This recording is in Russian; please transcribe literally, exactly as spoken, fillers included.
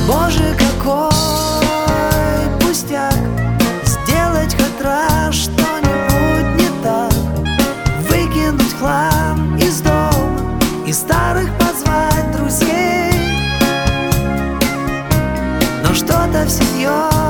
Боже, какой пустяк сделать хоть раз что-нибудь не так, выкинуть хлам из дома и старых позвать друзей. Но что-то всерьез